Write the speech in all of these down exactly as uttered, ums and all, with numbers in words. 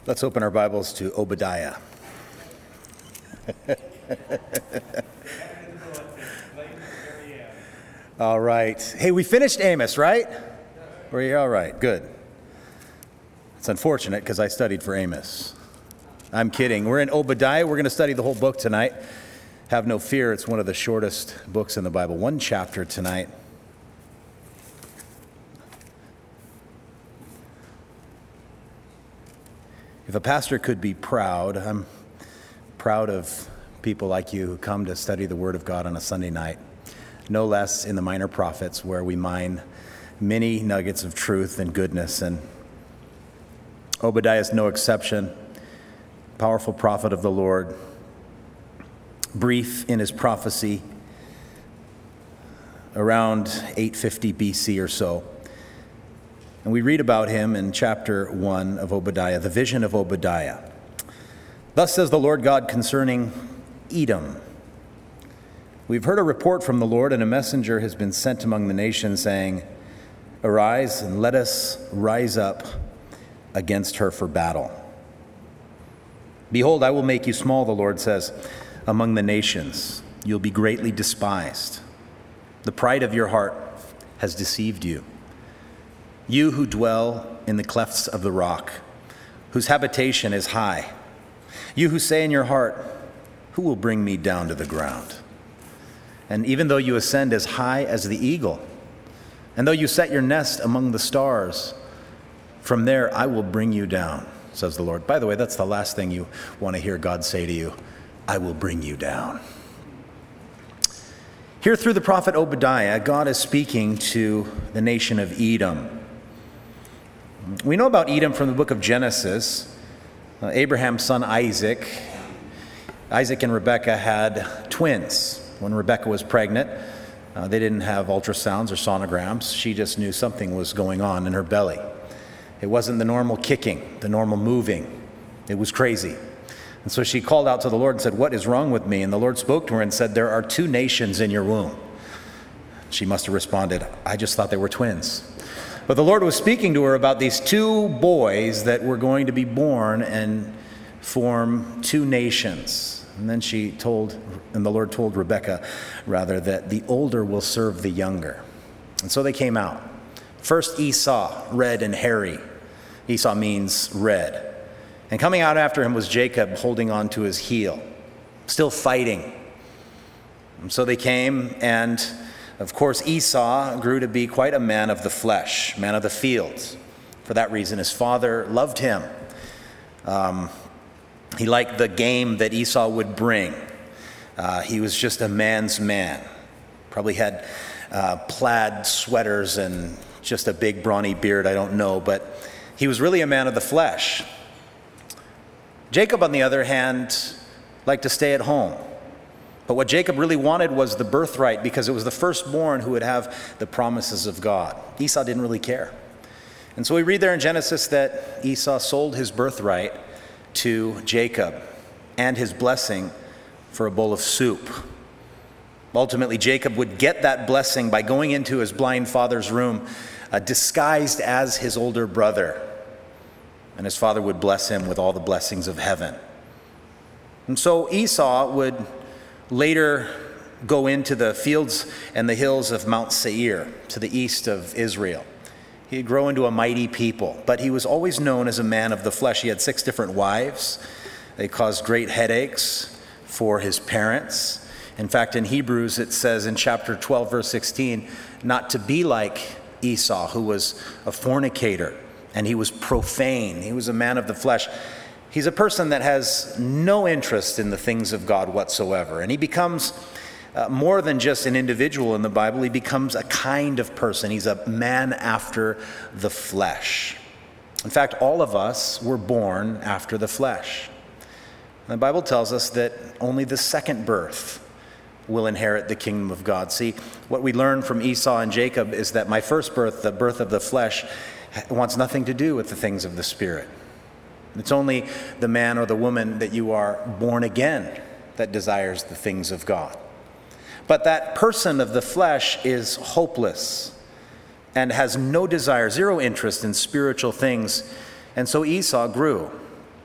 Let's open our Bibles to Obadiah. All right. Hey, we finished Amos, right? Were you all right? Good. It's unfortunate because I studied for Amos. I'm kidding. We're in Obadiah. We're going to study the whole book tonight. Have no fear. It's one of the shortest books in the Bible. One chapter tonight. If a pastor could be proud, I'm proud of people like you who come to study the Word of God on a Sunday night, no less in the Minor Prophets, where we mine many nuggets of truth and goodness. And Obadiah is no exception. Powerful prophet of the Lord, brief in his prophecy, around eight fifty B C or so. And we read about him in chapter one of Obadiah, the vision of Obadiah. Thus says the Lord God concerning Edom. We've heard a report from the Lord, and a messenger has been sent among the nations, saying, Arise, and let us rise up against her for battle. Behold, I will make you small, the Lord says, among the nations. You'll be greatly despised. The pride of your heart has deceived you. You who dwell in the clefts of the rock, whose habitation is high. You who say in your heart, who will bring me down to the ground? And even though you ascend as high as the eagle, and though you set your nest among the stars, from there I will bring you down, says the Lord. By the way, that's the last thing you want to hear God say to you. I will bring you down. Here through the prophet Obadiah, God is speaking to the nation of Edom. We know about Edom from the book of Genesis. Uh, Abraham's son Isaac. Isaac and Rebekah had twins. When Rebekah was pregnant, uh, they didn't have ultrasounds or sonograms. She just knew something was going on in her belly. It wasn't the normal kicking, the normal moving. It was crazy. And so she called out to the Lord and said, What is wrong with me? And the Lord spoke to her and said, There are two nations in your womb. She must have responded, I just thought they were twins. But the Lord was speaking to her about these two boys that were going to be born and form two nations. And then she told, and the Lord told Rebekah, rather, that the older will serve the younger. And so they came out. First Esau, red and hairy. Esau means red. And coming out after him was Jacob, holding on to his heel, still fighting. And so they came, and of course, Esau grew to be quite a man of the flesh, man of the fields. For that reason, his father loved him. Um, he liked the game that Esau would bring. Uh, he was just a man's man. Probably had uh, plaid sweaters and just a big brawny beard, I don't know. But he was really a man of the flesh. Jacob, on the other hand, liked to stay at home. But what Jacob really wanted was the birthright, because it was the firstborn who would have the promises of God. Esau didn't really care. And so we read there in Genesis that Esau sold his birthright to Jacob and his blessing for a bowl of soup. Ultimately, Jacob would get that blessing by going into his blind father's room, uh, disguised as his older brother. And his father would bless him with all the blessings of heaven. And so Esau would later go into the fields and the hills of Mount Seir to the east of Israel. He'd grow into a mighty people, but he was always known as a man of the flesh. He had six different wives. They caused great headaches for his parents. In fact, in Hebrews, it says in chapter twelve, verse sixteen, not to be like Esau, who was a fornicator, and he was profane. He was a man of the flesh. He's a person that has no interest in the things of God whatsoever. And he becomes uh, more than just an individual in the Bible. He becomes a kind of person. He's a man after the flesh. In fact, all of us were born after the flesh. And the Bible tells us that only the second birth will inherit the kingdom of God. See, what we learn from Esau and Jacob is that my first birth, the birth of the flesh, wants nothing to do with the things of the Spirit. It's only the man or the woman that you are born again that desires the things of God. But that person of the flesh is hopeless and has no desire, zero interest in spiritual things. And so Esau grew.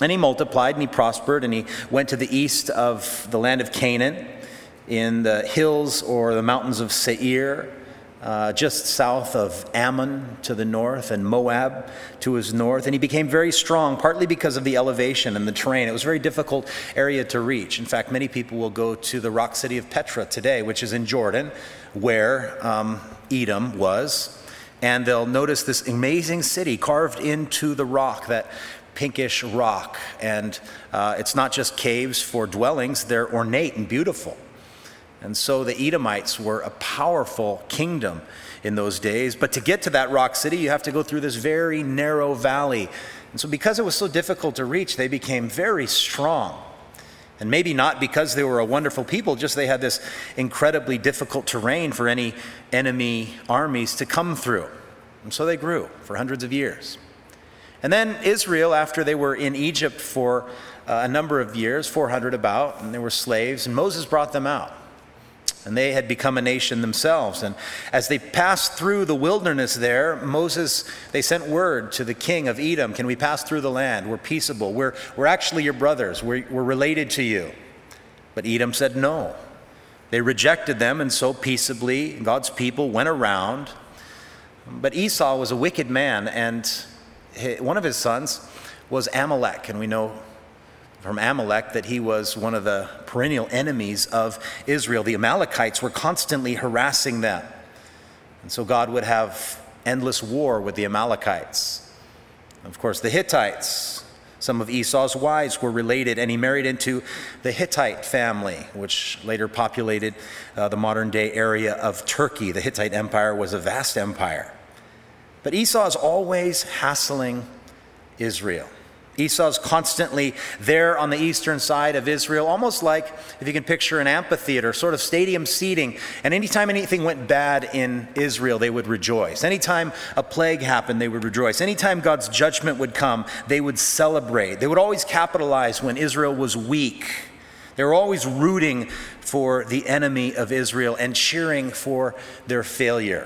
And he multiplied and he prospered, and he went to the east of the land of Canaan, in the hills or the mountains of Seir, uh, just south of Ammon to the north, and Moab to his north. And he became very strong, partly because of the elevation and the terrain. It was a very difficult area to reach. In fact, many people will go to the rock city of Petra today, which is in Jordan, where um, Edom was. And they'll notice this amazing city carved into the rock, that pinkish rock. And uh, it's not just caves for dwellings, they're ornate and beautiful. And so the Edomites were a powerful kingdom in those days. But to get to that rock city, you have to go through this very narrow valley. And so because it was so difficult to reach, they became very strong. And maybe not because they were a wonderful people, just they had this incredibly difficult terrain for any enemy armies to come through. And so they grew for hundreds of years. And then Israel, after they were in Egypt for uh, a number of years, four hundred about, and they were slaves, and Moses brought them out. And they had become a nation themselves. And as they passed through the wilderness there, Moses, they sent word to the king of Edom, can we pass through the land? We're peaceable. We're, we're actually your brothers. We're, we're related to you. But Edom said no. They rejected them, and so peaceably God's people went around. But Esau was a wicked man, and one of his sons was Amalek. And we know from Amalek that he was one of the perennial enemies of Israel. The Amalekites were constantly harassing them. And so God would have endless war with the Amalekites. Of course, the Hittites, some of Esau's wives were related, and he married into the Hittite family, which later populated uh, the modern-day area of Turkey. The Hittite Empire was a vast empire. But Esau is always hassling Israel. Esau's constantly there on the eastern side of Israel, almost like, if you can picture an amphitheater, sort of stadium seating. And anytime anything went bad in Israel, they would rejoice. Anytime a plague happened, they would rejoice. Anytime God's judgment would come, they would celebrate. They would always capitalize when Israel was weak. They were always rooting for the enemy of Israel and cheering for their failure.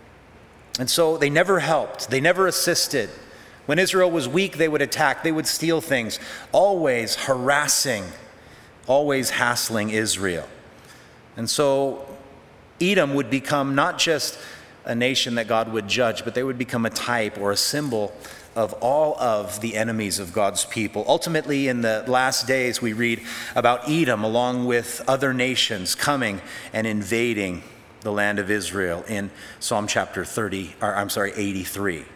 And so they never helped. They never assisted. When Israel was weak, they would attack, they would steal things, always harassing, always hassling Israel. And so Edom would become not just a nation that God would judge, but they would become a type or a symbol of all of the enemies of God's people. Ultimately, in the last days, we read about Edom along with other nations coming and invading the land of Israel in Psalm chapter thirty, or I'm sorry, eighty-three.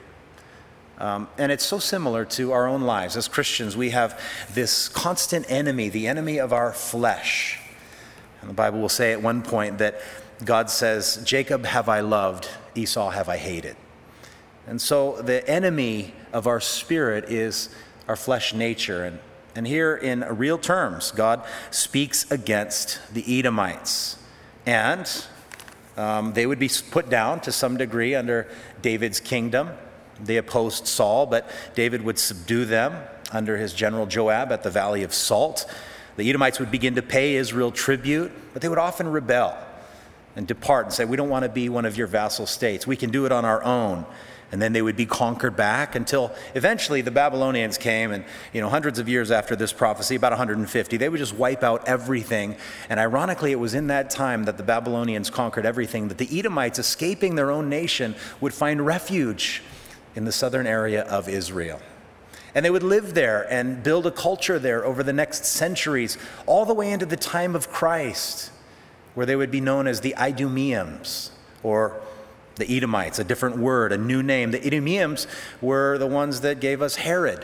Um, and it's so similar to our own lives. As Christians, we have this constant enemy, the enemy of our flesh. And the Bible will say at one point that God says, Jacob have I loved, Esau have I hated. And so the enemy of our spirit is our flesh nature. And, and here in real terms, God speaks against the Edomites. And um, they would be put down to some degree under David's kingdom. They opposed Saul, but David would subdue them under his general Joab at the Valley of Salt. The Edomites would begin to pay Israel tribute, but they would often rebel and depart and say, we don't want to be one of your vassal states. We can do it on our own. And then they would be conquered back until eventually the Babylonians came, and you know, hundreds of years after this prophecy, about one hundred fifty, they would just wipe out everything. And ironically, it was in that time that the Babylonians conquered everything that the Edomites, escaping their own nation, would find refuge in the southern area of Israel. And they would live there and build a culture there over the next centuries, all the way into the time of Christ, where they would be known as the Idumeans, or the Edomites, a different word, a new name. The Idumeans were the ones that gave us Herod,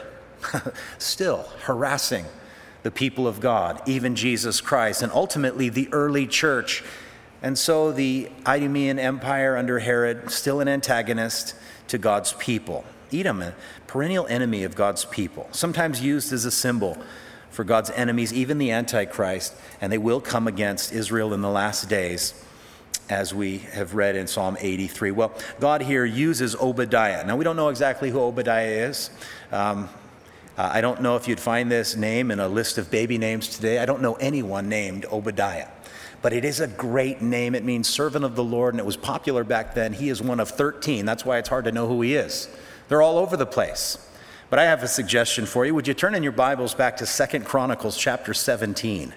still harassing the people of God, even Jesus Christ, and ultimately the early church. And so the Idumean Empire under Herod, still an antagonist to God's people. Edom, a perennial enemy of God's people, sometimes used as a symbol for God's enemies, even the Antichrist, and they will come against Israel in the last days, as we have read in Psalm eighty-three. Well, God here uses Obadiah. Now, we don't know exactly who Obadiah is. Um, uh, I don't know if you'd find this name in a list of baby names today. I don't know anyone named Obadiah. But it is a great name. It means servant of the Lord, and it was popular back then. He is one of thirteen. That's why it's hard to know who he is. They're all over the place. But I have a suggestion for you. Would you turn in your Bibles back to Second Chronicles chapter seventeen?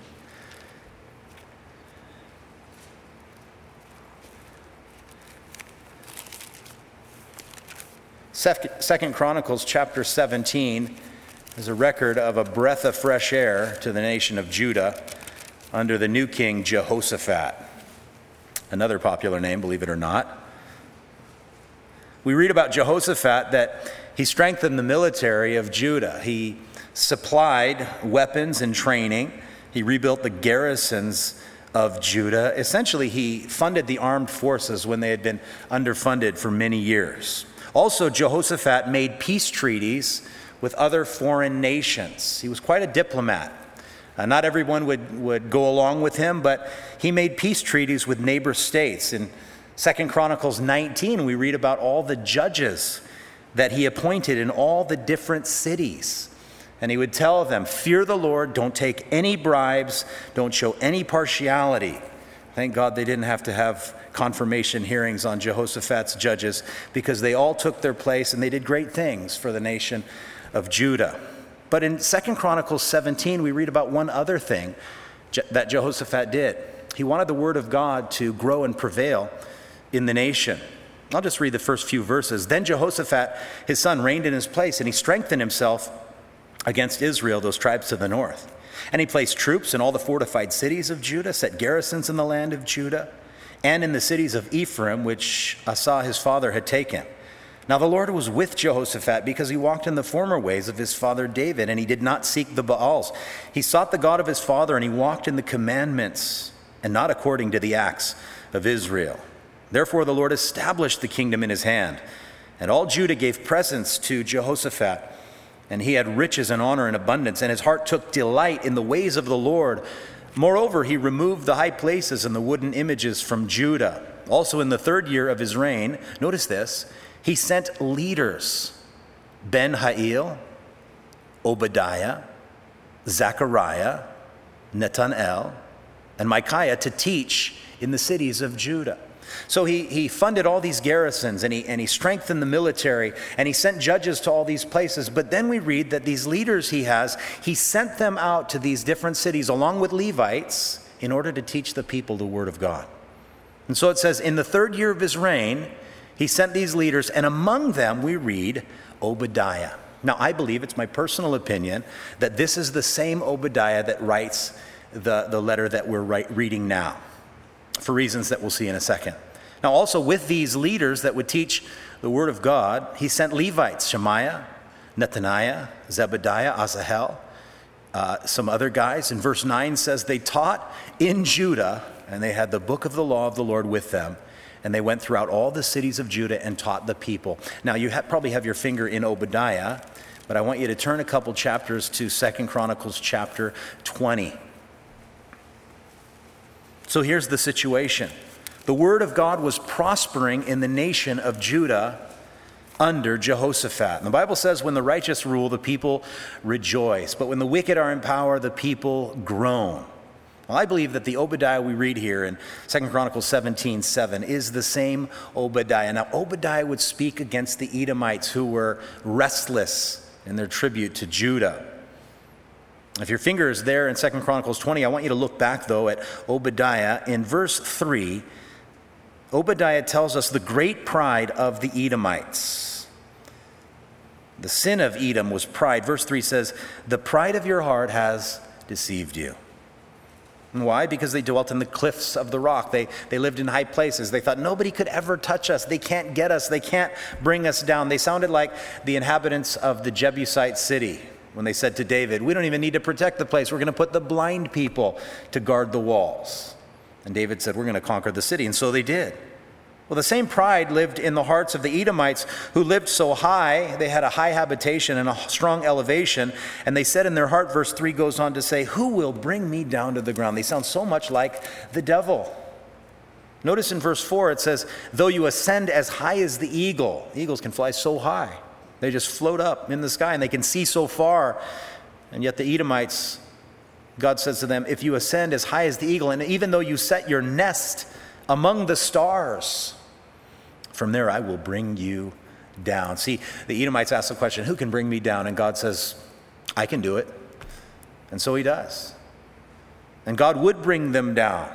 Second Chronicles chapter seventeen is a record of a breath of fresh air to the nation of Judah under the new king Jehoshaphat. Another popular name, believe it or not. We read about Jehoshaphat that he strengthened the military of Judah. He supplied weapons and training. He rebuilt the garrisons of Judah. Essentially, he funded the armed forces when they had been underfunded for many years. Also, Jehoshaphat made peace treaties with other foreign nations. He was quite a diplomat. Uh, not everyone would, would go along with him, but he made peace treaties with neighbor states. In Second Chronicles nineteen, we read about all the judges that he appointed in all the different cities. And he would tell them, fear the Lord, don't take any bribes, don't show any partiality. Thank God they didn't have to have confirmation hearings on Jehoshaphat's judges, because they all took their place and they did great things for the nation of Judah. But in Second Chronicles seventeen, we read about one other thing that Jehoshaphat did. He wanted the word of God to grow and prevail in the nation. I'll just read the first few verses. Then Jehoshaphat, his son, reigned in his place, and he strengthened himself against Israel, those tribes to the north. And he placed troops in all the fortified cities of Judah, set garrisons in the land of Judah, and in the cities of Ephraim, which Asa his father had taken. Now the Lord was with Jehoshaphat, because he walked in the former ways of his father David, and he did not seek the Baals. He sought the God of his father, and he walked in the commandments, and not according to the acts of Israel. Therefore the Lord established the kingdom in his hand, and all Judah gave presents to Jehoshaphat, and he had riches and honor and abundance, and his heart took delight in the ways of the Lord. Moreover, he removed the high places and the wooden images from Judah. Also in the third year of his reign, notice this, he sent leaders, Ben-Hail, Obadiah, Zechariah, Netanel, and Micaiah to teach in the cities of Judah. So he, he funded all these garrisons, and he, and he strengthened the military, and he sent judges to all these places. But then we read that these leaders he has, he sent them out to these different cities along with Levites in order to teach the people the word of God. And so it says, in the third year of his reign, he sent these leaders, and among them we read Obadiah. Now, I believe, it's my personal opinion, that this is the same Obadiah that writes the, the letter that we're write, reading now, for reasons that we'll see in a second. Now, also with these leaders that would teach the word of God, he sent Levites, Shemaiah, Nethaniah, Zebediah, Asahel, uh, some other guys. And verse nine says they taught in Judah, and they had the book of the law of the Lord with them. And they went throughout all the cities of Judah and taught the people. Now, you ha- probably have your finger in Obadiah, but I want you to turn a couple chapters to Second Chronicles chapter twenty. So here's the situation. The word of God was prospering in the nation of Judah under Jehoshaphat. And the Bible says, when the righteous rule, the people rejoice. But when the wicked are in power, the people groan. Well, I believe that the Obadiah we read here in Second Chronicles seventeen seven is the same Obadiah. Now, Obadiah would speak against the Edomites, who were restless in their tribute to Judah. If your finger is there in Second Chronicles twenty, I want you to look back, though, at Obadiah. In verse three, Obadiah tells us the great pride of the Edomites. The sin of Edom was pride. Verse three says, the pride of your heart has deceived you. And why? Because they dwelt in the cliffs of the rock. They, they lived in high places. They thought nobody could ever touch us. They can't get us. They can't bring us down. They sounded like the inhabitants of the Jebusite city when they said to David, we don't even need to protect the place. We're going to put the blind people to guard the walls. And David said, we're going to conquer the city. And so they did. Well, the same pride lived in the hearts of the Edomites, who lived so high. They had a high habitation and a strong elevation. And they said in their heart, verse three goes on to say, who will bring me down to the ground? They sound so much like the devil. Notice in verse four, it says, though you ascend as high as the eagle. Eagles can fly so high. They just float up in the sky, and they can see so far. And yet the Edomites, God says to them, if you ascend as high as the eagle, and even though you set your nest among the stars, from there I will bring you down. See, the Edomites ask the question, who can bring me down? And God says, I can do it. And so he does. And God would bring them down.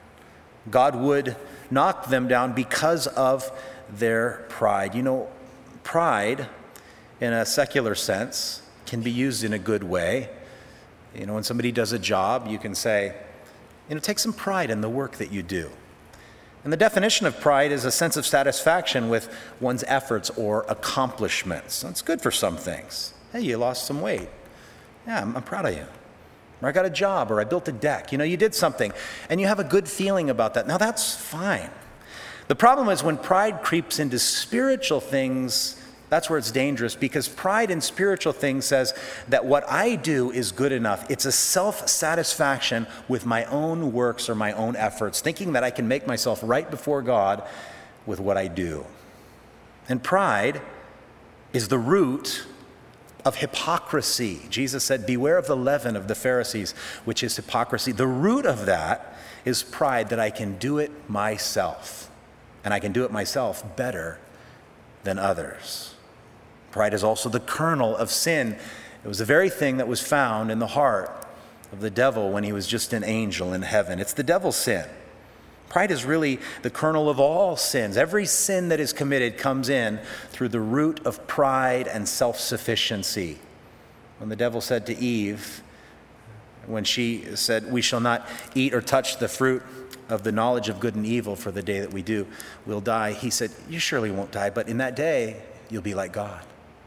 God would knock them down because of their pride. You know, pride, in a secular sense, can be used in a good way. You know, when somebody does a job, you can say, you know, take some pride in the work that you do. And the definition of pride is a sense of satisfaction with one's efforts or accomplishments. That's good for some things. Hey, you lost some weight. Yeah, I'm, I'm proud of you. Or I got a job, or I built a deck. You know, you did something, and you have a good feeling about that. Now, that's fine. The problem is when pride creeps into spiritual things, that's where it's dangerous, because pride in spiritual things says that what I do is good enough. It's a self-satisfaction with my own works or my own efforts, thinking that I can make myself right before God with what I do. And pride is the root of hypocrisy. Jesus said, beware of the leaven of the Pharisees, which is hypocrisy. The root of that is pride, that I can do it myself, and I can do it myself better than others. Pride is also the kernel of sin. It was the very thing that was found in the heart of the devil when he was just an angel in heaven. It's the devil's sin. Pride is really the kernel of all sins. Every sin that is committed comes in through the root of pride and self-sufficiency. When the devil said to Eve, when she said, we shall not eat or touch the fruit of the knowledge of good and evil, for the day that we do, we'll die. He said, you surely won't die, but in that day, you'll be like God.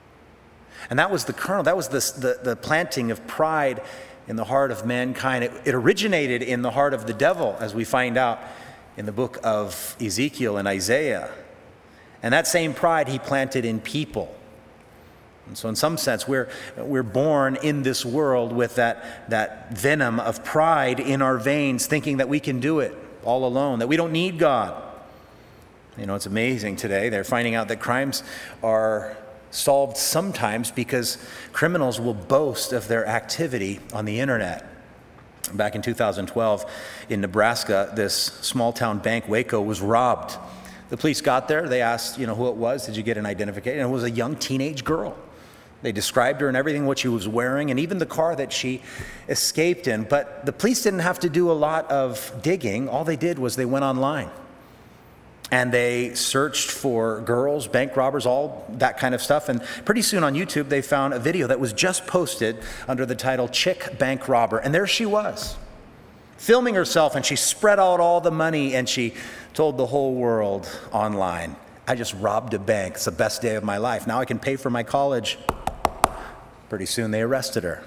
And that was the kernel, that was the, the, the planting of pride in the heart of mankind. It, it originated in the heart of the devil, as we find out in the book of Ezekiel and Isaiah. And that same pride he planted in people. And so in some sense, we're, we're born in this world with that, that venom of pride in our veins, thinking that we can do it all alone, that we don't need God. You know, it's amazing today. They're finding out that crimes are solved sometimes because criminals will boast of their activity on the internet. Back in two thousand twelve in Nebraska, this small town bank, Waco, was robbed. The police got there. They asked, you know, who it was. Did you get an identification? And it was a young teenage girl. They described her and everything, what she was wearing, and even the car that she escaped in. But the police didn't have to do a lot of digging. All they did was they went online. And they searched for girls, bank robbers, all that kind of stuff. And pretty soon on YouTube, they found a video that was just posted under the title Chick Bank Robber. And there she was, filming herself, and she spread out all the money, and she told the whole world online, I just robbed a bank. It's the best day of my life. Now I can pay for my college. Pretty soon they arrested her.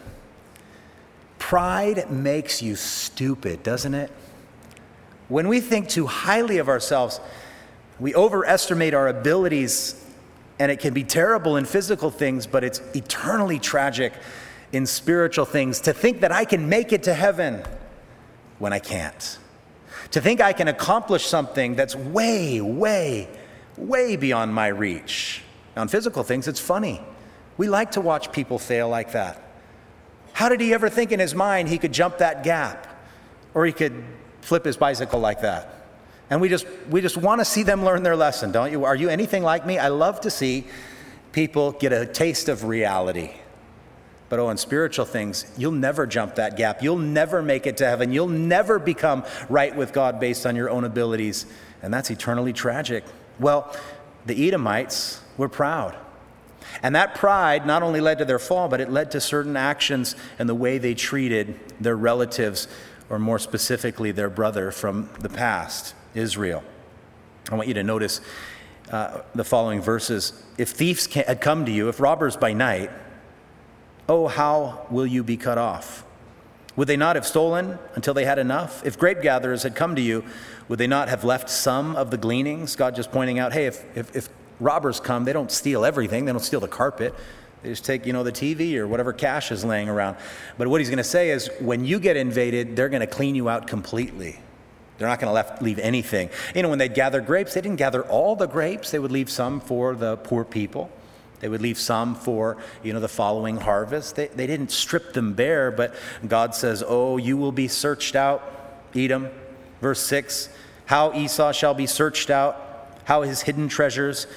Pride makes you stupid, doesn't it? When we think too highly of ourselves, we overestimate our abilities, and it can be terrible in physical things, but it's eternally tragic in spiritual things. To think that I can make it to heaven when I can't. To think I can accomplish something that's way, way, way beyond my reach. Now, in physical things, it's funny. We like to watch people fail like that. How did he ever think in his mind he could jump that gap? Or he could flip his bicycle like that? And we just we just want to see them learn their lesson, don't you? Are you anything like me? I love to see people get a taste of reality. But oh, in spiritual things, you'll never jump that gap. You'll never make it to heaven. You'll never become right with God based on your own abilities. And that's eternally tragic. Well, the Edomites were proud. And that pride not only led to their fall, but it led to certain actions and the way they treated their relatives, or more specifically, their brother from the past, Israel. I want you to notice uh, the following verses. If thieves had come to you, if robbers by night, oh, how will you be cut off? Would they not have stolen until they had enough? If grape gatherers had come to you, would they not have left some of the gleanings? God just pointing out, hey, if, if, if robbers come, they don't steal everything. They don't steal the carpet. They just take, you know, the T V or whatever cash is laying around. But what he's going to say is, when you get invaded, they're going to clean you out completely. They're not going to leave anything. You know, when they'd gather grapes, they didn't gather all the grapes. They would leave some for the poor people. They would leave some for, you know, the following harvest. They, they didn't strip them bare, but God says, oh, you will be searched out, Edom. Verse six, how Esau shall be searched out, how his hidden treasures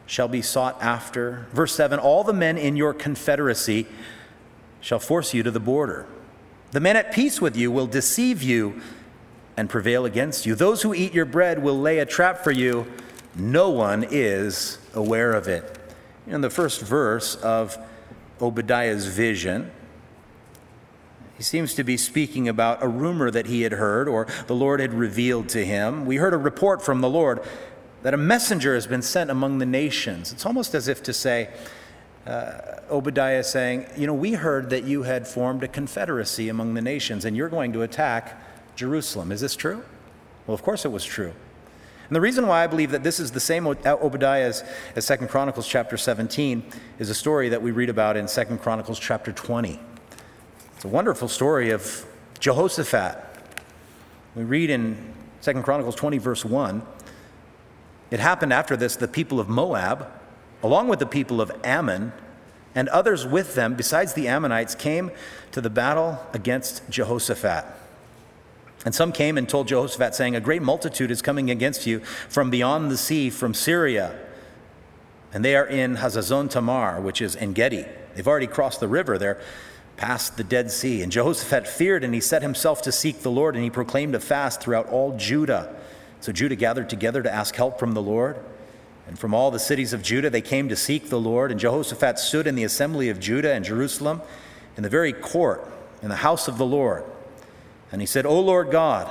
shall be sought after. Verse seven, all the men in your confederacy shall force you to the border. The men at peace with you will deceive you and prevail against you. Those who eat your bread will lay a trap for you. No one is aware of it. In the first verse of Obadiah's vision, he seems to be speaking about a rumor that he had heard or the Lord had revealed to him. We heard a report from the Lord that a messenger has been sent among the nations. It's almost as if to say, uh, Obadiah is saying, you know, we heard that you had formed a confederacy among the nations and you're going to attack Jerusalem. Is this true? Well, of course it was true. And the reason why I believe that this is the same Obadiah as, as Second Chronicles chapter seventeen is a story that we read about in Second Chronicles chapter twenty. It's a wonderful story of Jehoshaphat. We read in Second Chronicles twenty, verse one, it happened after this, the people of Moab, along with the people of Ammon, and others with them, besides the Ammonites, came to the battle against Jehoshaphat. And some came and told Jehoshaphat, saying, a great multitude is coming against you from beyond the sea, from Syria. And they are in Hazazon Tamar, which is En-gedi. They've already crossed the river. They're past the Dead Sea. And Jehoshaphat feared, and he set himself to seek the Lord, and he proclaimed a fast throughout all Judah. So Judah gathered together to ask help from the Lord. And from all the cities of Judah they came to seek the Lord. And Jehoshaphat stood in the assembly of Judah and Jerusalem, in the very court, in the house of the Lord. And he said, O Lord God,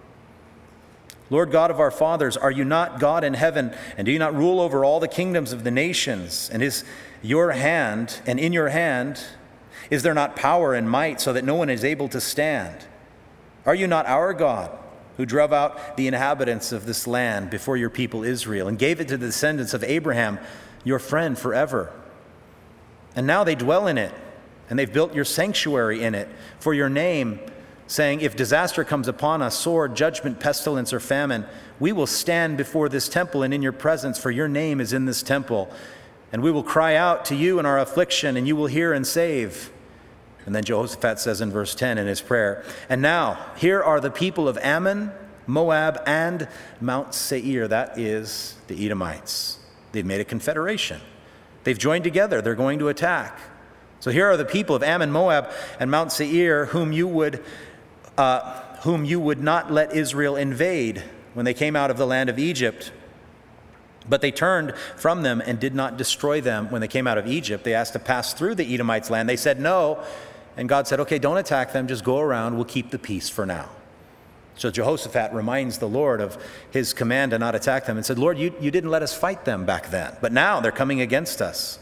Lord God of our fathers, are you not God in heaven, and do you not rule over all the kingdoms of the nations? And is your hand, and in your hand, is there not power and might, so that no one is able to stand? Are you not our God, who drove out the inhabitants of this land before your people Israel, and gave it to the descendants of Abraham, your friend, forever? And now they dwell in it, and they've built your sanctuary in it for your name, saying, if disaster comes upon us, sword, judgment, pestilence, or famine, we will stand before this temple and in your presence, for your name is in this temple. And we will cry out to you in our affliction, and you will hear and save. And then Jehoshaphat says in verse ten in his prayer, and now, here are the people of Ammon, Moab, and Mount Seir. That is the Edomites. They've made a confederation. They've joined together. They're going to attack. So here are the people of Ammon, Moab, and Mount Seir, whom you would Uh, whom you would not let Israel invade when they came out of the land of Egypt. But they turned from them and did not destroy them when they came out of Egypt. They asked to pass through the Edomites' land. They said no. And God said, okay, don't attack them. Just go around. We'll keep the peace for now. So Jehoshaphat reminds the Lord of his command to not attack them and said, Lord, you, you didn't let us fight them back then. But now they're coming against us.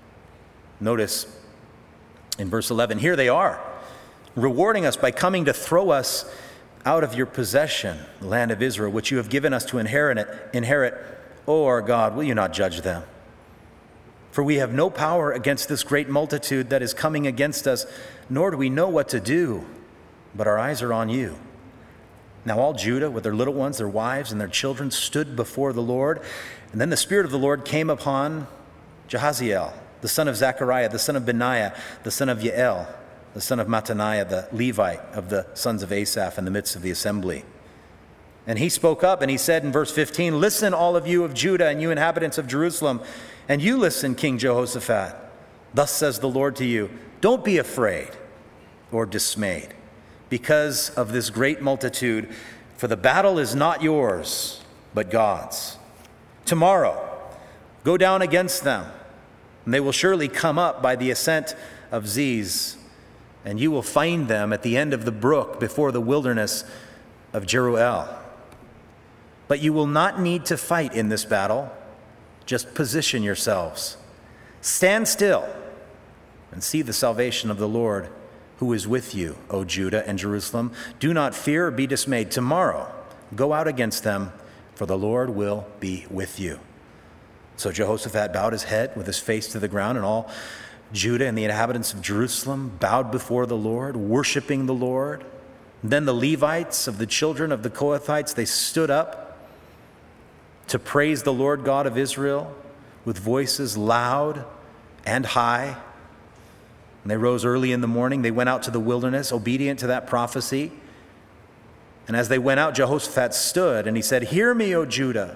Notice in verse eleven, here they are, rewarding us by coming to throw us out of your possession, the land of Israel, which you have given us to inherit it. Inherit, O our God, will you not judge them? For we have no power against this great multitude that is coming against us, nor do we know what to do, but our eyes are on you. Now all Judah, with their little ones, their wives, and their children, stood before the Lord. And then the Spirit of the Lord came upon Jahaziel, the son of Zechariah, the son of Benaiah, the son of Yael, the son of Mattaniah, the Levite of the sons of Asaph, in the midst of the assembly. And he spoke up and he said in verse fifteen, listen, all of you of Judah and you inhabitants of Jerusalem, and you listen, King Jehoshaphat. Thus says the Lord to you, don't be afraid or dismayed because of this great multitude, for the battle is not yours, but God's. Tomorrow, go down against them, and they will surely come up by the ascent of Ziz, and you will find them at the end of the brook before the wilderness of Jeruel. But you will not need to fight in this battle. Just position yourselves. Stand still and see the salvation of the Lord who is with you, O Judah and Jerusalem. Do not fear or be dismayed. Tomorrow, go out against them, for the Lord will be with you. So Jehoshaphat bowed his head with his face to the ground, and all Judah and the inhabitants of Jerusalem bowed before the Lord, worshiping the Lord. And then the Levites of the children of the Kohathites, they stood up to praise the Lord God of Israel with voices loud and high. And they rose early in the morning. They went out to the wilderness, obedient to that prophecy. And as they went out, Jehoshaphat stood and he said, hear me, O Judah,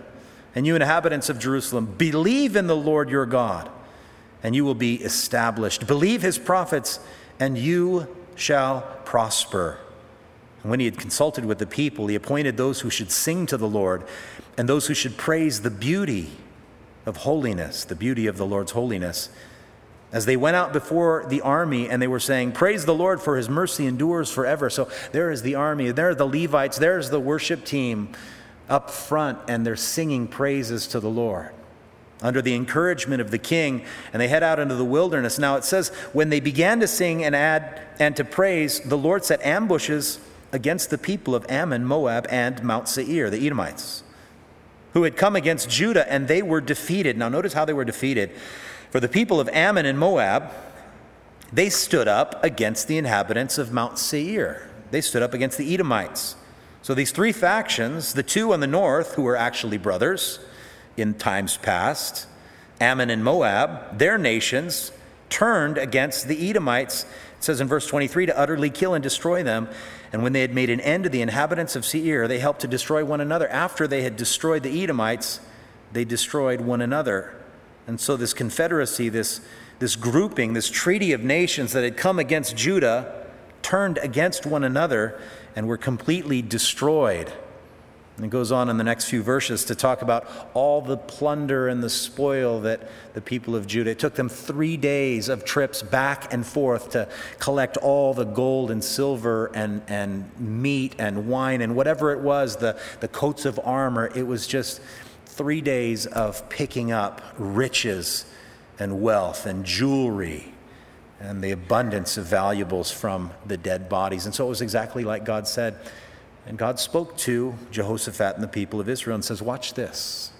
And you inhabitants of Jerusalem, believe in the Lord your God, and you will be established. Believe his prophets, and you shall prosper. And when he had consulted with the people, he appointed those who should sing to the Lord, and those who should praise the beauty of holiness, the beauty of the Lord's holiness. As they went out before the army, and they were saying, praise the Lord, for his mercy endures forever. So there is the army, there are the Levites, there's the worship team up front, and they're singing praises to the Lord under the encouragement of the king, and they head out into the wilderness. Now it says, when they began to sing and add and to praise, the Lord set ambushes against the people of Ammon, Moab, and Mount Seir, the Edomites, who had come against Judah, and they were defeated. Now notice how they were defeated. For the people of Ammon and Moab, they stood up against the inhabitants of Mount Seir. They stood up against the Edomites. So these three factions, the two on the north, who were actually brothers in times past, Ammon and Moab, their nations turned against the Edomites. It says in verse twenty-three, to utterly kill and destroy them. And when they had made an end to the inhabitants of Seir, they helped to destroy one another. After they had destroyed the Edomites, they destroyed one another. And so this confederacy, this, this grouping, this treaty of nations that had come against Judah, turned against one another and were completely destroyed. And it goes on in the next few verses to talk about all the plunder and the spoil that the people of Judah, it took them three days of trips back and forth to collect all the gold and silver and, and meat and wine and whatever it was, the, the coats of armor. It was just three days of picking up riches and wealth and jewelry and the abundance of valuables from the dead bodies. And so it was exactly like God said. And God spoke to Jehoshaphat and the people of Israel and says, watch this.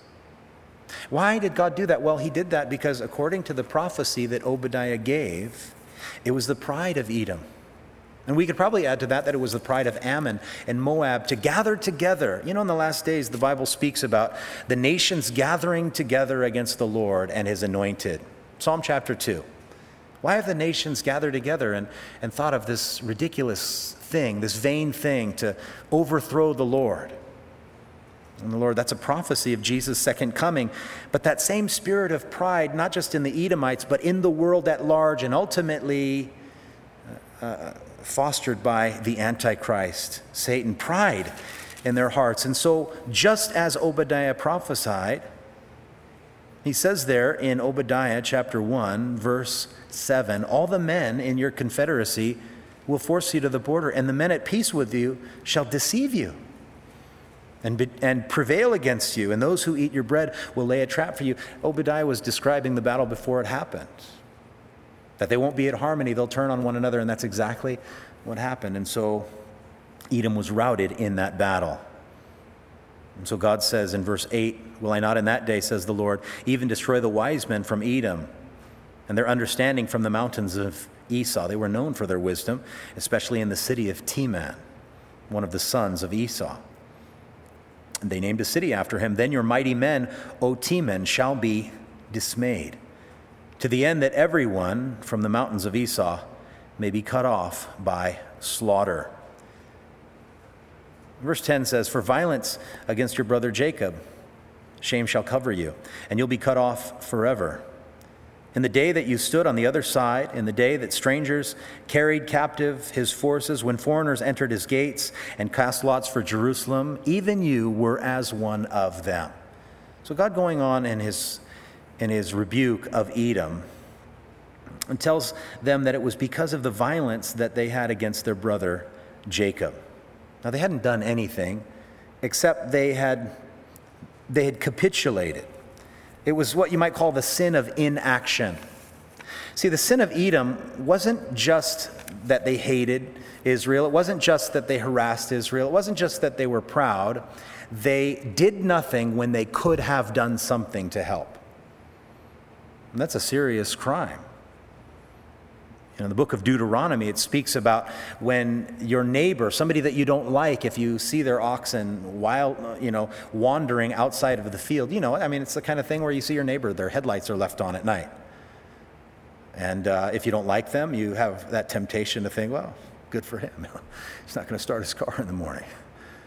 Why did God do that? Well, he did that because according to the prophecy that Obadiah gave, it was the pride of Edom. And we could probably add to that that it was the pride of Ammon and Moab to gather together. You know, in the last days, the Bible speaks about the nations gathering together against the Lord and his anointed. Psalm chapter two. Why have the nations gathered together and, and thought of this ridiculous thing, this vain thing to overthrow the Lord? And the Lord, that's a prophecy of Jesus' second coming. But that same spirit of pride, not just in the Edomites, but in the world at large, and ultimately uh, fostered by the Antichrist, Satan, pride in their hearts. And so just as Obadiah prophesied, he says there in Obadiah chapter one, verse seven, all the men in your confederacy will force you to the border, and the men at peace with you shall deceive you and, be, and prevail against you, and those who eat your bread will lay a trap for you. Obadiah was describing the battle before it happened, that they won't be at harmony, they'll turn on one another, and that's exactly what happened. And so Edom was routed in that battle. And so God says in verse eight, will I not in that day, says the Lord, even destroy the wise men from Edom and their understanding from the mountains of Esau. They were known for their wisdom, especially in the city of Teman, one of the sons of Esau. And they named a city after him. Then your mighty men, O Teman, shall be dismayed, to the end that everyone from the mountains of Esau may be cut off by slaughter. Verse ten says, for violence against your brother Jacob, shame shall cover you, and you'll be cut off forever. In the day that you stood on the other side, in the day that strangers carried captive his forces, when foreigners entered his gates and cast lots for Jerusalem, even you were as one of them. So God, going on in his, in his rebuke of Edom, and tells them that it was because of the violence that they had against their brother Jacob. Now, they hadn't done anything except they had, they had capitulated. It was what you might call the sin of inaction. See, the sin of Edom wasn't just that they hated Israel. It wasn't just that they harassed Israel. It wasn't just that they were proud. They did nothing when they could have done something to help. And that's a serious crime. In the book of Deuteronomy, it speaks about when your neighbor, somebody that you don't like, if you see their oxen wild, you know, wandering outside of the field, you know, I mean, it's the kind of thing where you see your neighbor, their headlights are left on at night. And uh, if you don't like them, you have that temptation to think, well, good for him. He's not going to start his car in the morning.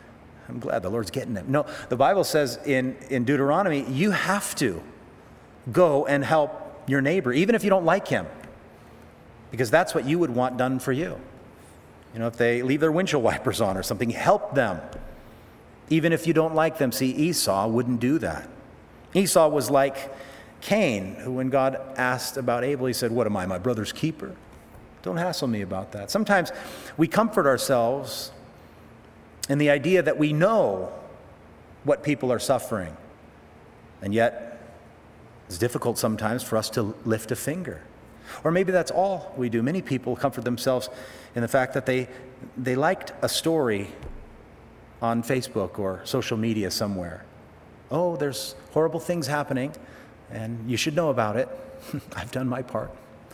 I'm glad the Lord's getting them. No, the Bible says in, in Deuteronomy, you have to go and help your neighbor, even if you don't like him, because that's what you would want done for you. You know, if they leave their windshield wipers on or something, help them, even if you don't like them. See, Esau wouldn't do that. Esau was like Cain, who when God asked about Abel, he said, what am I, my brother's keeper? Don't hassle me about that. Sometimes we comfort ourselves in the idea that we know what people are suffering, and yet it's difficult sometimes for us to lift a finger. Or maybe that's all we do. Many people comfort themselves in the fact that they they liked a story on Facebook or social media somewhere. Oh, there's horrible things happening, and you should know about it. I've done my part.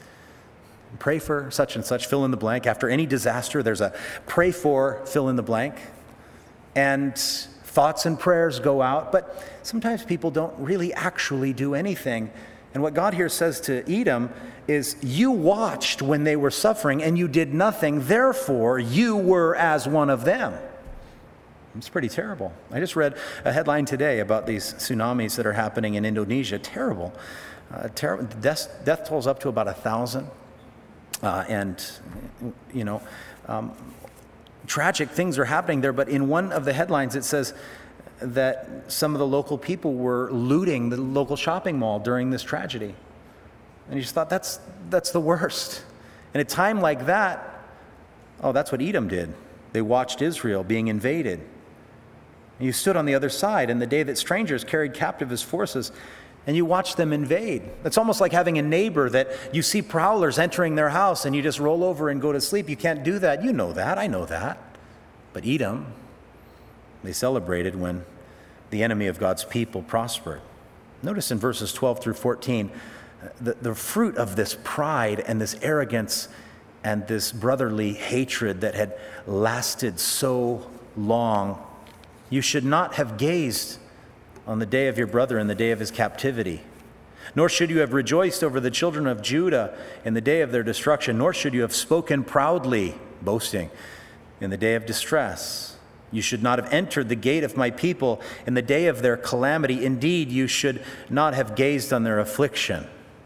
Pray for such and such, fill in the blank. After any disaster, there's a pray for, fill in the blank. And thoughts and prayers go out, but sometimes people don't really actually do anything. And what God here says to Edom is, you watched when they were suffering and you did nothing, therefore you were as one of them. It's pretty terrible. I just read a headline today about these tsunamis that are happening in Indonesia. Terrible. Uh, terrible. Death, death tolls up to about a thousand. Uh, and, you know, um, tragic things are happening there. But in one of the headlines, it says that some of the local people were looting the local shopping mall during this tragedy. And you just thought, that's that's the worst. In a time like that, oh, that's what Edom did. They watched Israel being invaded. And you stood on the other side in the day that strangers carried captive his forces, and you watched them invade. It's almost like having a neighbor that you see prowlers entering their house and you just roll over and go to sleep. You can't do that. You know that. I know that. But Edom, they celebrated when the enemy of God's people prospered. Notice in verses twelve through fourteen, the, the fruit of this pride and this arrogance and this brotherly hatred that had lasted so long. You should not have gazed on the day of your brother in the day of his captivity, nor should you have rejoiced over the children of Judah in the day of their destruction, nor should you have spoken proudly, boasting, in the day of distress. You should not have entered the gate of my people in the day of their calamity. Indeed, you should not have gazed on their affliction.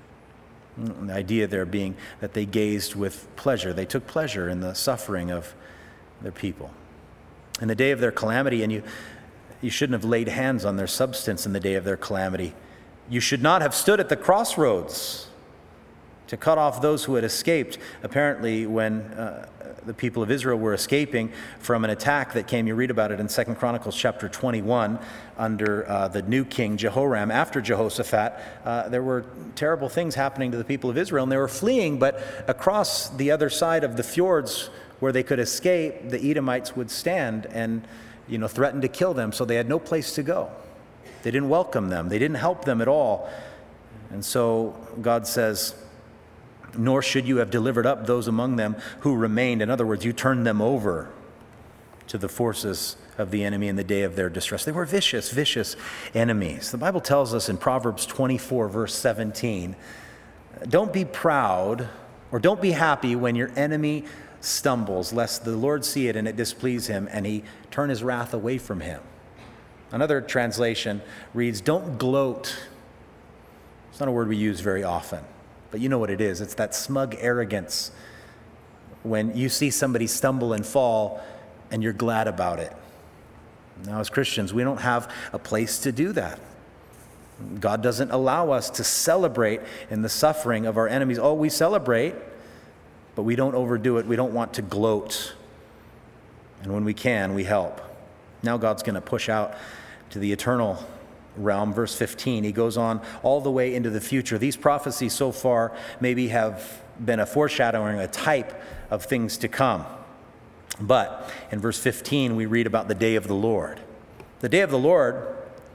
The idea there being that they gazed with pleasure. They took pleasure in the suffering of their people. In the day of their calamity, and you You shouldn't have laid hands on their substance in the day of their calamity. You should not have stood at the crossroads to cut off those who had escaped. Apparently, when uh, the people of Israel were escaping from an attack that came, you read about it in Second Chronicles chapter twenty-one, under uh, the new king Jehoram, after Jehoshaphat, uh, there were terrible things happening to the people of Israel, and they were fleeing, but across the other side of the fjords where they could escape, the Edomites would stand and you know, threatened to kill them, so they had no place to go. They didn't welcome them. They didn't help them at all. And so God says, nor should you have delivered up those among them who remained. In other words, you turned them over to the forces of the enemy in the day of their distress. They were vicious, vicious enemies. The Bible tells us in Proverbs twenty-four, verse seventeen, don't be proud or don't be happy when your enemy stumbles, lest the Lord see it and it displease him, and he turn his wrath away from him. Another translation reads, don't gloat. It's not a word we use very often, but you know what it is. It's that smug arrogance when you see somebody stumble and fall and you're glad about it. Now, as Christians, we don't have a place to do that. God doesn't allow us to celebrate in the suffering of our enemies. Oh, we celebrate, but we don't overdo it. We don't want to gloat. And when we can, we help. Now God's going to push out to the eternal realm. Verse fifteen, he goes on all the way into the future. These prophecies so far maybe have been a foreshadowing, a type of things to come. But in verse fifteen, we read about the day of the Lord. The day of the Lord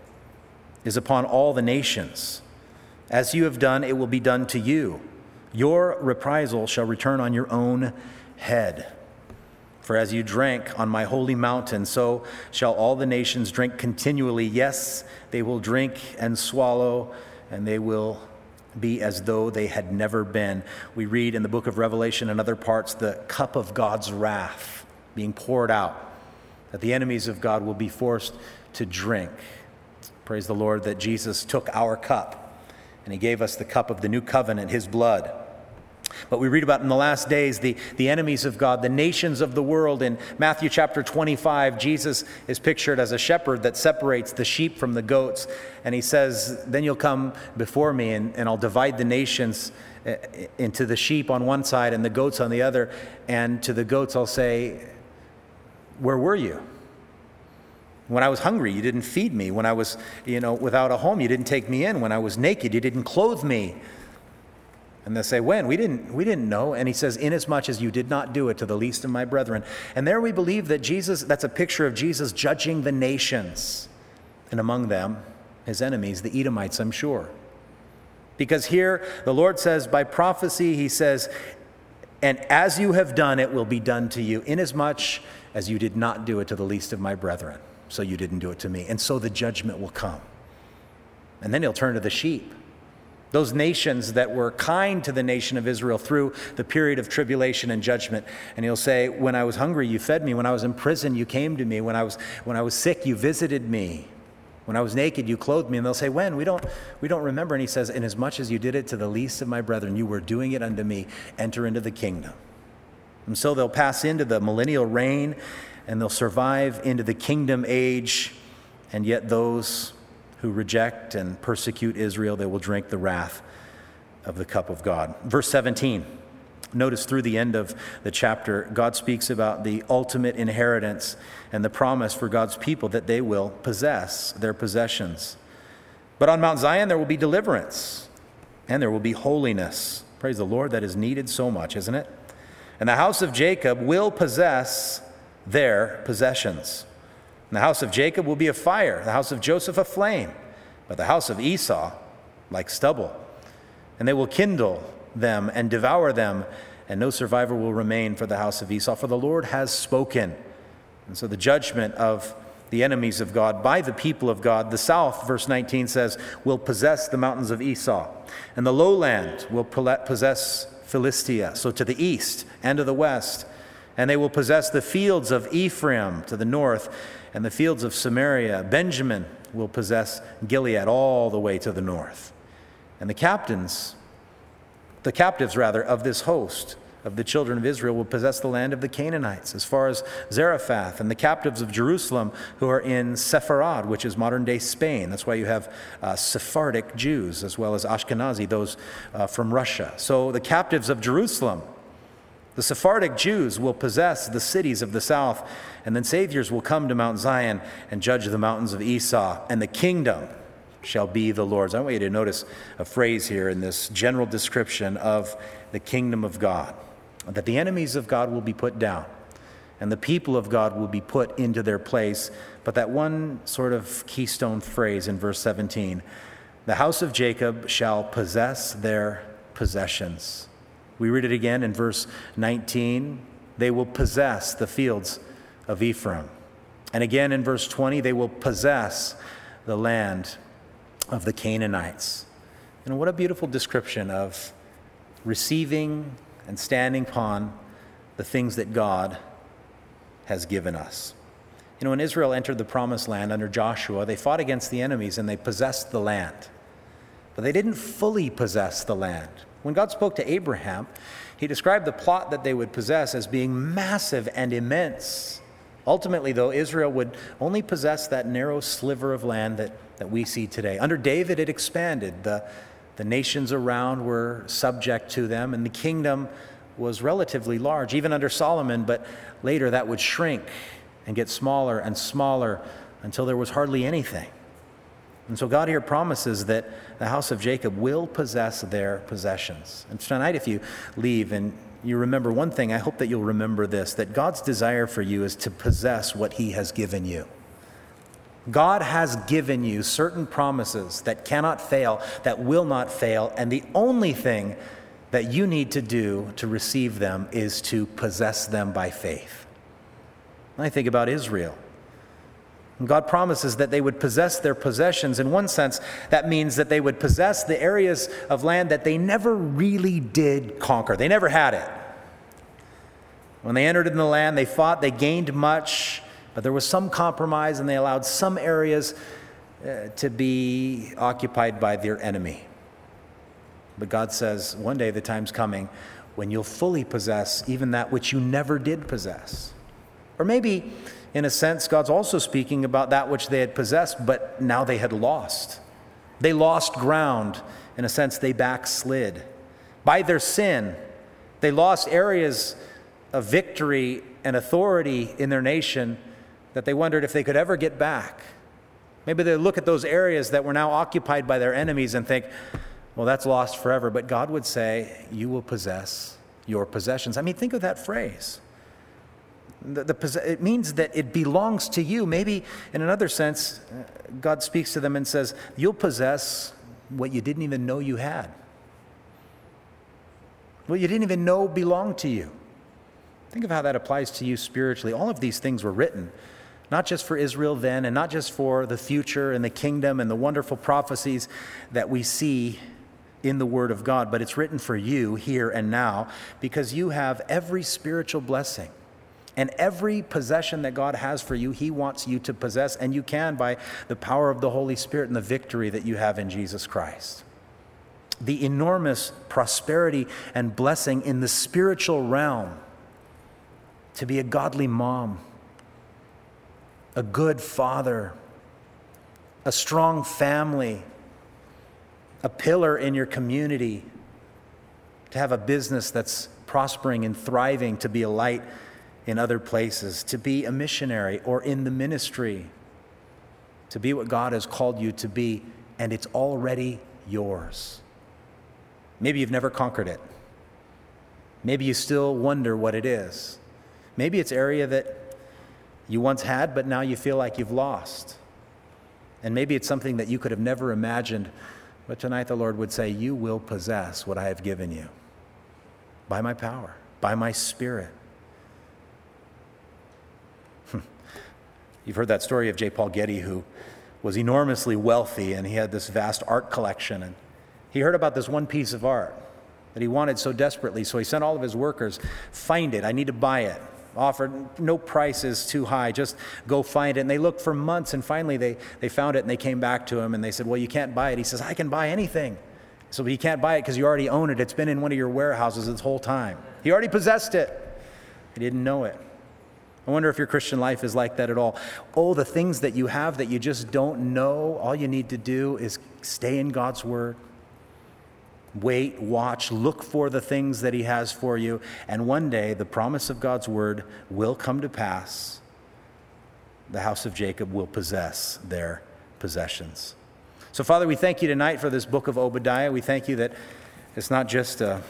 is upon all the nations. As you have done, it will be done to you. Your reprisal shall return on your own head. For as you drank on my holy mountain, so shall all the nations drink continually. Yes, they will drink and swallow, and they will be as though they had never been. We read in the book of Revelation and other parts the cup of God's wrath being poured out. that the enemies of God will be forced to drink. Praise the Lord that Jesus took our cup, and he gave us the cup of the new covenant, his blood. But we read about in the last days the, the enemies of God, the nations of the world. In Matthew chapter twenty-five, Jesus is pictured as a shepherd that separates the sheep from the goats. And he says, then you'll come before me and, and I'll divide the nations into the sheep on one side and the goats on the other. And to the goats I'll say, where were you? When I was hungry, you didn't feed me. When I was, you know, without a home, you didn't take me in. When I was naked, you didn't clothe me. And they'll say, when? We didn't, we didn't know. And he says, inasmuch as you did not do it to the least of my brethren. And there we believe that Jesus, that's a picture of Jesus judging the nations. And among them, his enemies, the Edomites, I'm sure. Because here, the Lord says, by prophecy, he says, and as you have done, it will be done to you, inasmuch as you did not do it to the least of my brethren. So you didn't do it to me. And so the judgment will come. And then he'll turn to the sheep. Those nations that were kind to the nation of Israel through the period of tribulation and judgment. And he'll say, when I was hungry, you fed me. When I was in prison, you came to me. When I was when I was sick, you visited me. When I was naked, you clothed me. And they'll say, when? We don't we don't remember. And he says, inasmuch as you did it to the least of my brethren, you were doing it unto me. Enter into the kingdom. And so they'll pass into the millennial reign, and they'll survive into the kingdom age. And yet those who reject and persecute Israel, they will drink the wrath of the cup of God. Verse seventeen, notice through the end of the chapter, God speaks about the ultimate inheritance and the promise for God's people that they will possess their possessions. But on Mount Zion, there will be deliverance and there will be holiness. Praise the Lord, that is needed so much, isn't it? And the house of Jacob will possess their possessions. And the house of Jacob will be a fire, the house of Joseph a flame, but the house of Esau like stubble. And they will kindle them and devour them, and no survivor will remain for the house of Esau, for the Lord has spoken. And so the judgment of the enemies of God by the people of God, the south, verse nineteen says, will possess the mountains of Esau, and the lowland will possess Philistia, so to the east and to the west. And they will possess the fields of Ephraim to the north, and the fields of Samaria. Benjamin will possess Gilead all the way to the north. And the captains, the captives rather, of this host of the children of Israel will possess the land of the Canaanites as far as Zarephath, and the captives of Jerusalem who are in Sepharad, which is modern-day Spain. That's why you have uh, Sephardic Jews as well as Ashkenazi, those uh, from Russia. So the captives of Jerusalem, the Sephardic Jews, will possess the cities of the south, and then saviors will come to Mount Zion and judge the mountains of Esau, and the kingdom shall be the Lord's. I want you to notice a phrase here in this general description of the kingdom of God, that the enemies of God will be put down, and the people of God will be put into their place. But that one sort of keystone phrase in verse seventeen, the house of Jacob shall possess their possessions. We read it again in verse nineteen. They will possess the fields of Ephraim. And again in verse twenty, they will possess the land of the Canaanites. And what a beautiful description of receiving and standing upon the things that God has given us. You know, when Israel entered the promised land under Joshua, they fought against the enemies and they possessed the land. But they didn't fully possess the land. When God spoke to Abraham, he described the plot that they would possess as being massive and immense. Ultimately, though, Israel would only possess that narrow sliver of land that, that we see today. Under David, it expanded. The, the nations around were subject to them, and the kingdom was relatively large, even under Solomon, but later that would shrink and get smaller and smaller until there was hardly anything. And so God here promises that the house of Jacob will possess their possessions. And tonight, if you leave and you remember one thing, I hope that you'll remember this, that God's desire for you is to possess what he has given you. God has given you certain promises that cannot fail, that will not fail, and the only thing that you need to do to receive them is to possess them by faith. And I think about Israel. God promises that they would possess their possessions. In one sense, that means that they would possess the areas of land that they never really did conquer. They never had it. When they entered in the land, they fought, they gained much, But there was some compromise, and they allowed some areas uh, to be occupied by their enemy. But God says, one day the time's coming when you'll fully possess even that which you never did possess. Or maybe, in a sense, God's also speaking about that which they had possessed, but now they had lost. They lost ground. In a sense, they backslid. By their sin, they lost areas of victory and authority in their nation that they wondered if they could ever get back. Maybe they look at those areas that were now occupied by their enemies and think, well, that's lost forever. But God would say, you will possess your possessions. I mean, think of that phrase. The, the, it means that it belongs to you. Maybe in another sense, God speaks to them and says, you'll possess what you didn't even know you had. What you didn't even know belonged to you. Think of how that applies to you spiritually. All of these things were written, not just for Israel then, and not just for the future and the kingdom and the wonderful prophecies that we see in the Word of God, but it's written for you here and now, because you have every spiritual blessing. And every possession that God has for you, He wants you to possess, and you can by the power of the Holy Spirit and the victory that you have in Jesus Christ. The enormous prosperity and blessing in the spiritual realm, to be a godly mom, a good father, a strong family, a pillar in your community, to have a business that's prospering and thriving, to be a light in other places, to be a missionary or in the ministry, to be what God has called you to be, and it's already yours. Maybe you've never conquered it. Maybe you still wonder what it is. Maybe it's area that you once had, but now you feel like you've lost. And maybe it's something that you could have never imagined, but tonight the Lord would say, you will possess what I have given you by my power, by my Spirit. You've heard that story of J. Paul Getty, who was enormously wealthy, and he had this vast art collection. And he heard about this one piece of art that he wanted so desperately, so he sent all of his workers, find it, I need to buy it. Offered no price is too high, just go find it. And they looked for months, and finally they, they found it, and they came back to him, and they said, well, you can't buy it. He says, I can buy anything. So you can't buy it because you already own it. It's been in one of your warehouses this whole time. He already possessed it. He didn't know it. I wonder if your Christian life is like that at all. Oh, the things that you have that you just don't know, all you need to do is stay in God's Word. Wait, watch, look for the things that He has for you, and one day the promise of God's Word will come to pass. The house of Jacob will possess their possessions. So, Father, we thank you tonight for this book of Obadiah. We thank you that it's not just an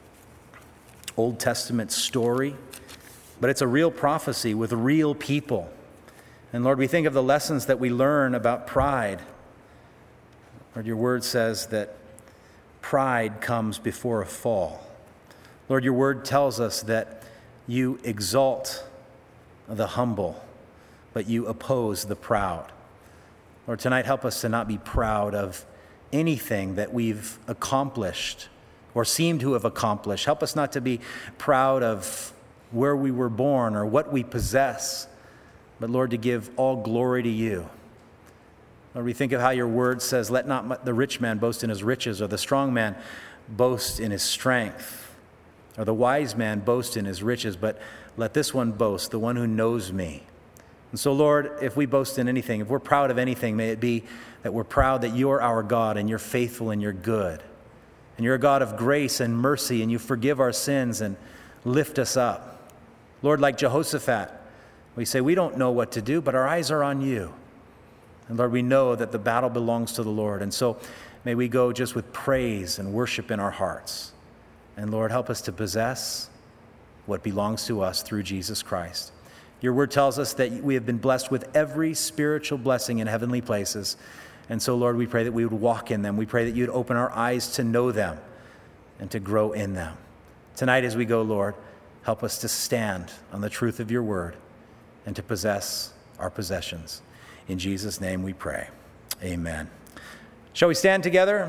Old Testament story, but it's a real prophecy with real people. And Lord, we think of the lessons that we learn about pride. Lord, your word says that pride comes before a fall. Lord, your word tells us that you exalt the humble, but you oppose the proud. Lord, tonight help us to not be proud of anything that we've accomplished or seem to have accomplished. Help us not to be proud of where we were born or what we possess, but Lord, to give all glory to you. Lord, we think of how your word says, let not the rich man boast in his riches, or the strong man boast in his strength, or the wise man boast in his riches, but let this one boast, the one who knows me. And so, Lord, if we boast in anything, if we're proud of anything, may it be that we're proud that you're our God and you're faithful and you're good. And you're a God of grace and mercy, and you forgive our sins and lift us up. Lord, like Jehoshaphat, we say we don't know what to do, but our eyes are on you. And Lord, we know that the battle belongs to the Lord. And so may we go just with praise and worship in our hearts. And Lord, help us to possess what belongs to us through Jesus Christ. Your word tells us that we have been blessed with every spiritual blessing in heavenly places. And so, Lord, we pray that we would walk in them. We pray that you'd open our eyes to know them and to grow in them. Tonight as we go, Lord, help us to stand on the truth of your word and to possess our possessions. In Jesus' name we pray. Amen. Shall we stand together?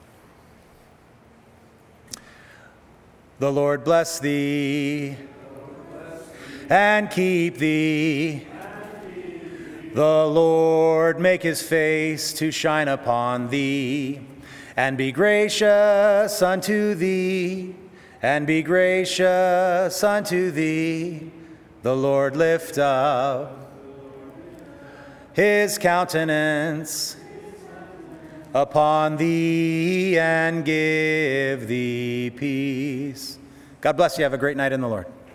The Lord bless thee and keep thee. The Lord make his face to shine upon thee, and be gracious unto thee, and be gracious unto thee. The Lord lift up his countenance upon thee and give thee peace. God bless you. Have a great night in the Lord.